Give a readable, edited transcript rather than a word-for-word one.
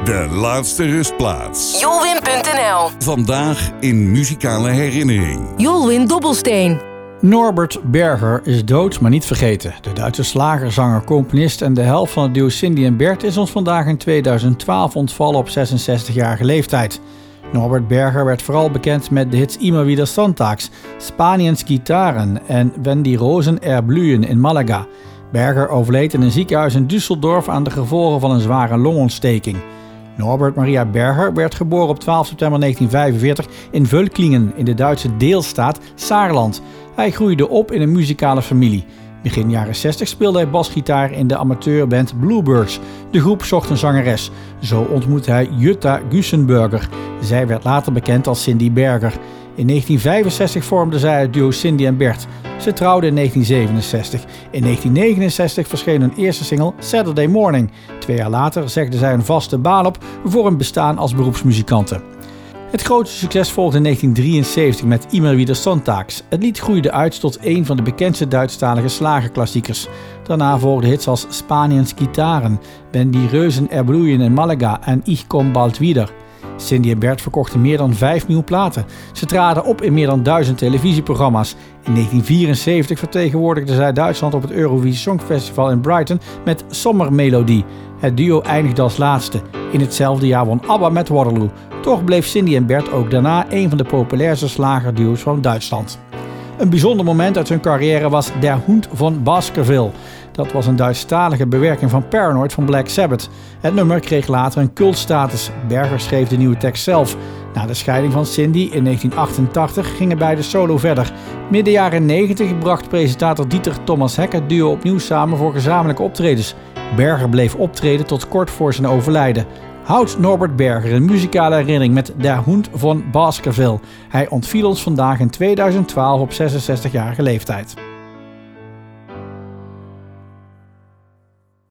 De laatste rustplaats. Jolwin.nl. Vandaag in muzikale herinnering. Jolwin Dobbelsteen. Norbert Berger is dood, maar niet vergeten. De Duitse slagerzanger, componist en de helft van het duo Cindy en Bert is ons vandaag in 2012 ontvallen op 66-jarige leeftijd. Norbert Berger werd vooral bekend met de hits Immer wieder Sonntags, Spaniens Gitarren en Wenn die Rosen erblühen in Malaga. Berger overleed in een ziekenhuis in Düsseldorf aan de gevolgen van een zware longontsteking. Norbert Maria Berger werd geboren op 12 september 1945 in Völklingen in de Duitse deelstaat Saarland. Hij groeide op in een muzikale familie. Begin jaren 60 speelde hij basgitaar in de amateurband Bluebirds. De groep zocht een zangeres. Zo ontmoette hij Jutta Gussenberger. Zij werd later bekend als Cindy Berger. In 1965 vormden zij het duo Cindy en Bert. Ze trouwden in 1967. In 1969 verscheen hun eerste single Saturday Morning. 2 jaar later zegden zij een vaste baan op voor een bestaan als beroepsmuzikanten. Het grootste succes volgde in 1973 met Immer wieder Sonntags. Het lied groeide uit tot een van de bekendste Duitsstalige slagerklassiekers. Daarna volgden hits als Spaniens Gitarren, Wenn die Rosen erblühen in Malaga en Ich komm bald wieder. Cindy en Bert verkochten meer dan 5 miljoen platen. Ze traden op in meer dan 1000 televisieprogramma's. In 1974 vertegenwoordigden zij Duitsland op het Eurovisie Songfestival in Brighton met Sommermelodie. Het duo eindigde als laatste. In hetzelfde jaar won ABBA met Waterloo. Toch bleef Cindy en Bert ook daarna een van de populairste slagerduo's van Duitsland. Een bijzonder moment uit hun carrière was Der Hund von Baskerville. Dat was een Duitsstalige bewerking van Paranoid van Black Sabbath. Het nummer kreeg later een cultstatus. Berger schreef de nieuwe tekst zelf. Na de scheiding van Cindy in 1988 gingen beiden solo verder. Midden jaren 90 bracht presentator Dieter Thomas Heck het duo opnieuw samen voor gezamenlijke optredens. Berger bleef optreden tot kort voor zijn overlijden. Houdt Norbert Berger een muzikale herinnering met Der Hund von Baskerville. Hij ontviel ons vandaag in 2012 op 66-jarige leeftijd.